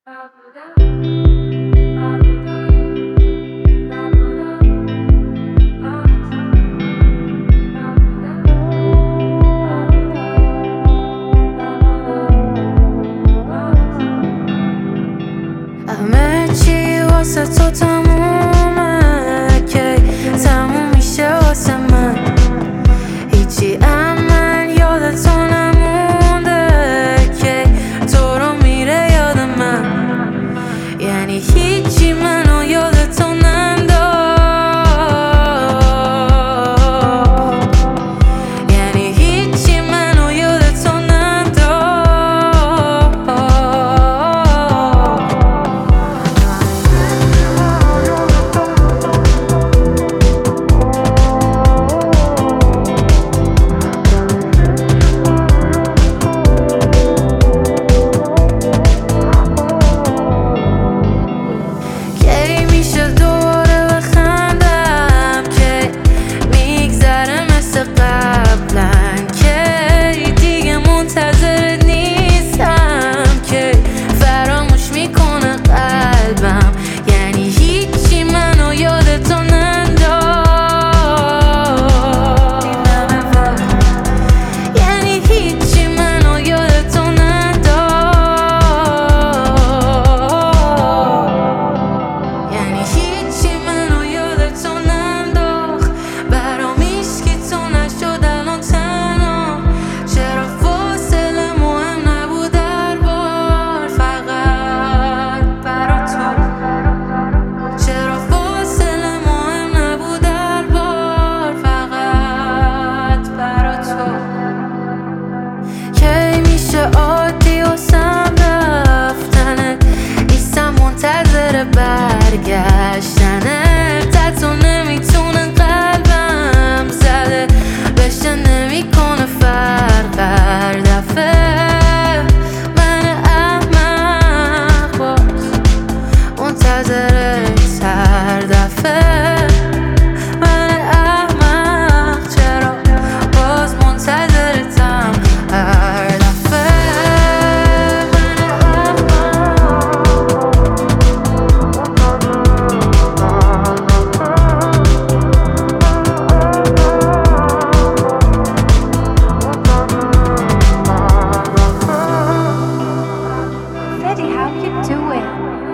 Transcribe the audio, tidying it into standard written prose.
همه چی واسه تو تمومه که تموم میشه واسه من. هیچی من یاد تو نمونده که تو رو میره یاد من. یعنی هیچی منو یاد تو ننداخت. یعنی هیچی منو یاد تو عادی و سم رفتنه. ایستم منتظر برگشتنه. تو نمیتونه قلبم زده بشه نمیکنه فرق هر دفعه. من احمق باز منتظرت هر دفعه. من احمق چرا باز منتظرتم هر دفعه. How you doing?